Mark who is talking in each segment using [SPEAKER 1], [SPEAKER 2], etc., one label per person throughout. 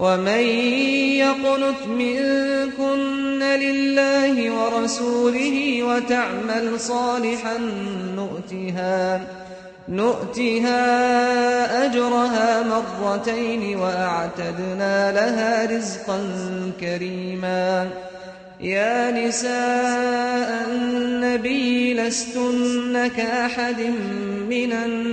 [SPEAKER 1] ومن يقنت منكن لله ورسوله وتعمل صالحا نؤتها أجرها مرتين وأعتدنا لها رزقا كريما. يا نساء النبي لستن كأحد من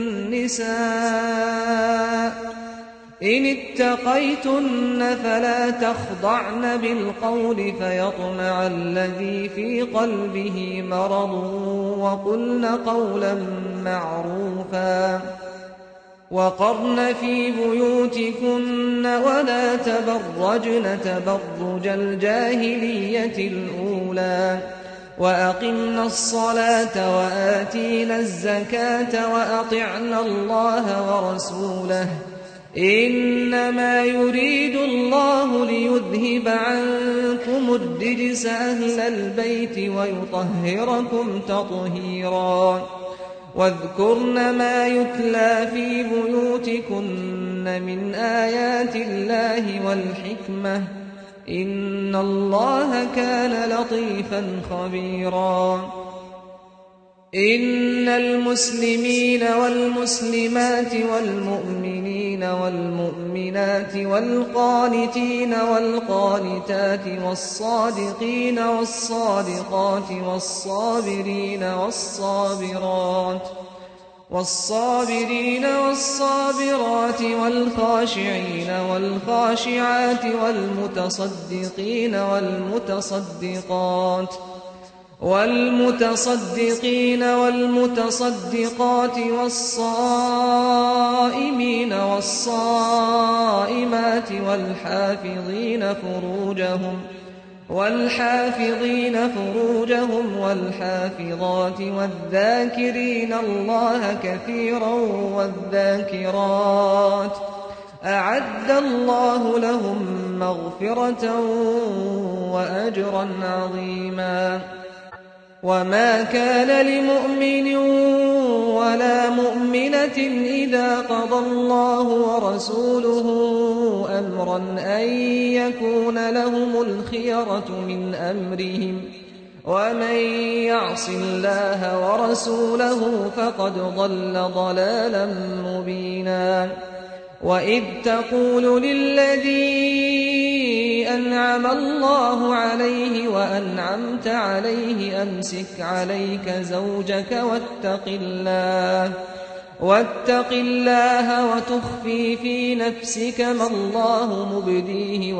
[SPEAKER 1] النساء إن اتقيتن فلا تخضعن بالقول فيطمع الذي في قلبه مرض وقلن قولا معروفا. وقرن في بيوتكن ولا تبرجن تبرج الجاهلية الأولى وأقمنا الصلاة وآتينا الزكاة وأطعنا الله ورسوله إنما يريد الله ليذهب عنكم الرجس أهل البيت ويطهركم تطهيرا. واذكرن ما يتلى في بيوتكن من آيات الله والحكمة إن الله كان لطيفا خبيرا. إن المسلمين والمسلمات والمؤمنين والمؤمنات والقانتين والقانتات والصادقين والصادقات والصابرين والصابرات والخاشعين والخاشعات والمتصدقين والمتصدقات والصائمين والصائمات والحافظين فروجهم والحافظات والذاكرين الله كثيرا والذاكرات أعد الله لهم مغفرة وأجرا عظيما. وما كان لمؤمن ولا مؤمنة إذا قضى الله ورسوله أمرا أن يكون لهم الخيرة من أمرهم ومن يعص الله ورسوله فقد ضل ضلالا مبينا. وإذ تقول للذي أنعم الله عليه وأنعمت عليه أمسك عليك زوجك واتق الله وتخفي في نفسك ما الله مبديه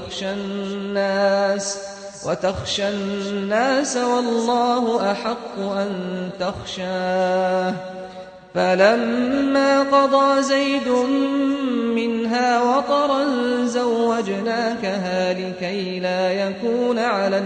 [SPEAKER 1] وتخشى الناس والله أحق أن تخشاه. فلما قضى زيد منها وطرا زوجناكها لكي لا يكون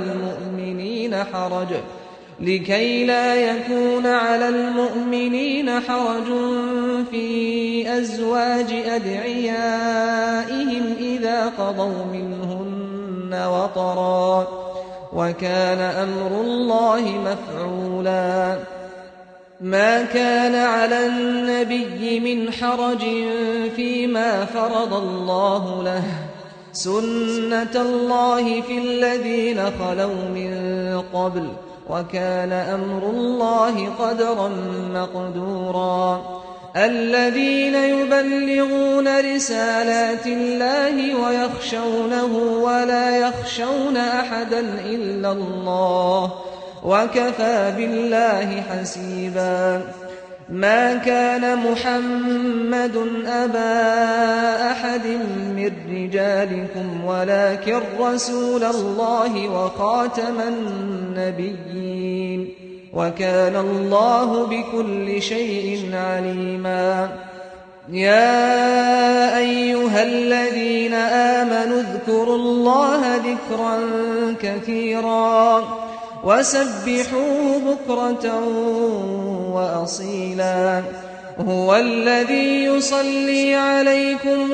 [SPEAKER 1] على المؤمنين حرج في أزواج أدعيائهم إذا قضوا منهن وطرا وكان أمر الله مفعولا. ما كان على النبي من حرج فيما فرض الله له سنة الله في الذين خلوا من قبل وكان أمر الله قدرا مقدورا. الذين يبلغون رسالات الله ويخشونه ولا يخشون أحدا إلا الله وكفى بالله حسيبا. ما كان محمد أبا أحد من رجالكم ولكن رسول الله وخاتم النبيين وكان الله بكل شيء عليما. يا أيها الذين آمنوا اذكروا الله ذكرا كثيرا وسبحوه بكرة وأصيلا. هو الذي يصلي عليكم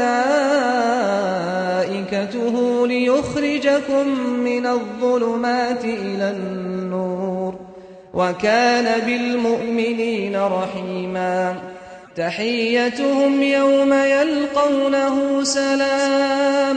[SPEAKER 1] وملائكته ليخرجكم من الظلمات إلى النور وكان بالمؤمنين رحيما. تحيتهم يوم يلقونه سلام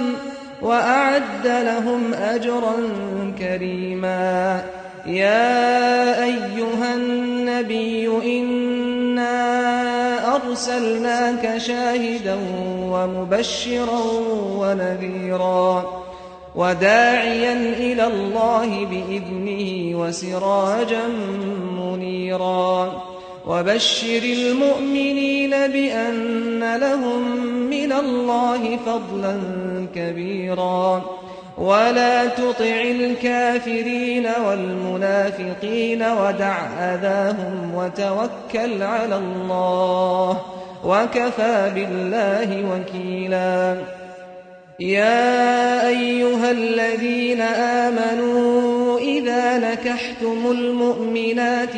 [SPEAKER 1] وأعد لهم أجرا كريما. يا أيها النبي إنا أرسلناك شاهدا ومبشرا ونذيرا وداعيا إلى الله بإذنه وسراجا منيرا وبشر المؤمنين بأن لهم من الله فضلا كبيرا ولا تطع الكافرين والمنافقين ودع أذاهم وتوكل على الله وكفى بالله وكيلا. يا أيها الذين آمنوا إذا نكحتم المؤمنات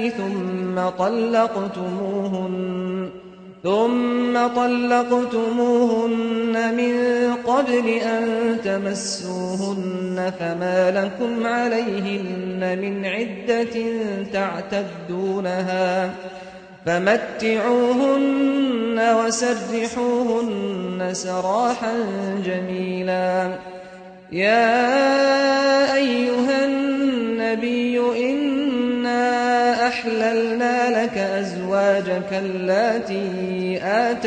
[SPEAKER 1] ثم طلقتموهن من قبل أن تمسوهن فما لكم عليهن من عدة تعتدونها فمتعوهن وسرحوهن سراحا جميلا. يا أيها النبي إنا أحللنا لك أزواجك اللاتي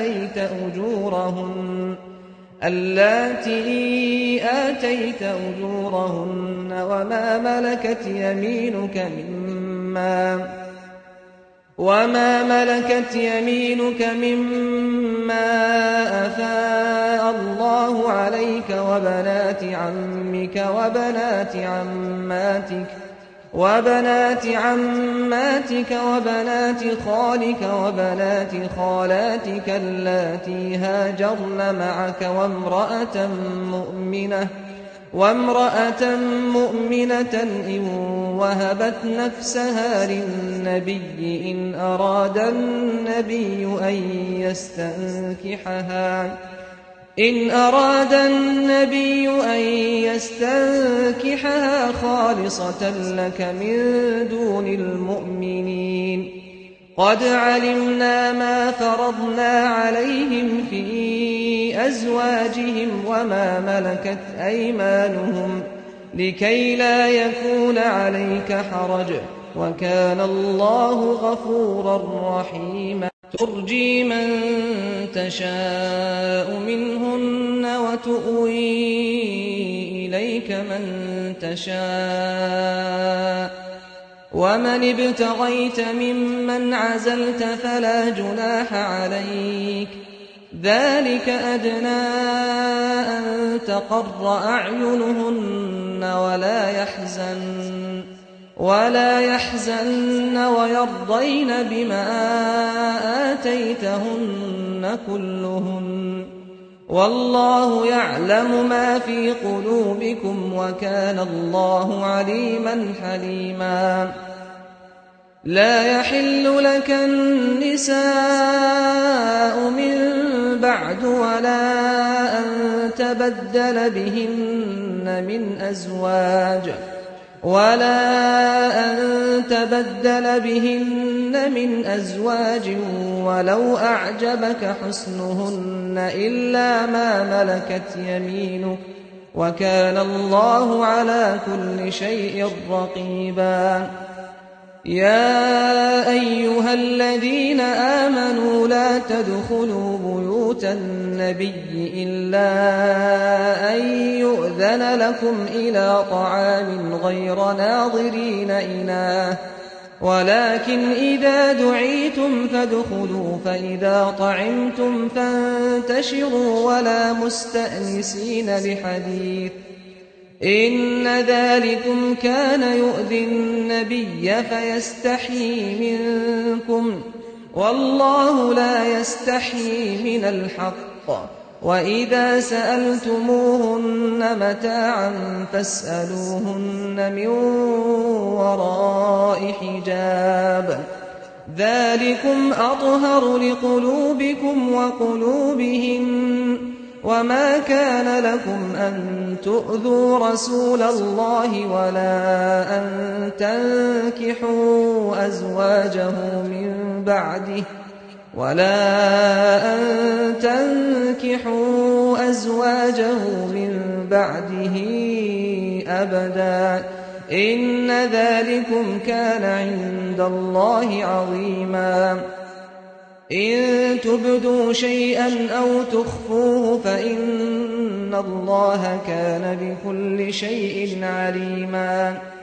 [SPEAKER 1] آتيت أجورهن وما ملكت يمينك مما أفاء الله عليك وبنات عمك وبنات عماتك وبنات خالك وبنات خالاتك اللاتي هاجرن معك وامرأة مؤمنة إن وهبت نفسها للنبي إن أراد النبي أن يستنكحها خالصة لك من دون المؤمنين. قد علمنا ما فرضنا عليهم في أزواجهم وما ملكت أيمانهم لكي لا يكون عليك حرج وكان الله غفورا رحيما. ترجي من تشاء منهن وتؤوي إليك من تشاء ومن ابتغيت ممن عزلت فلا جناح عليك ذلك أدنى أن تقر أعينهن ولا يحزن ويرضين بما آتيتهن كلهن والله يعلم ما في قلوبكم وكان الله عليما حليما. لا يحل لك النساء من بعد ولا أن تبدل بهن من أزواج ولو أعجبك حسنهن إلا ما ملكت يمينك وكان الله على كل شيء رقيبا. يا أيها الذين آمنوا لا تدخلوا بيوت النبي إلا أن يؤذن لكم إلى طعام غير ناظرين إناه ولكن إذا دعيتم فادخلوا فإذا طعمتم فانتشروا ولا مستأنسين لحديث إن ذلكم كان يؤذي النبي فيستحيي منكم والله لا يستحيي من الحق وإذا سألتموهن متاعا فاسألوهن من وراء حجاب ذلكم أطهر لقلوبكم وقلوبهم وما كان لكم أن تؤذوا رسول الله ولا أن تنكحوا أزواجه أزواجه من بعده أبدا إن ذلكم كان عند الله عظيما إن تبدوا شيئا أو تخفوه فإن الله كان بكل شيء عليما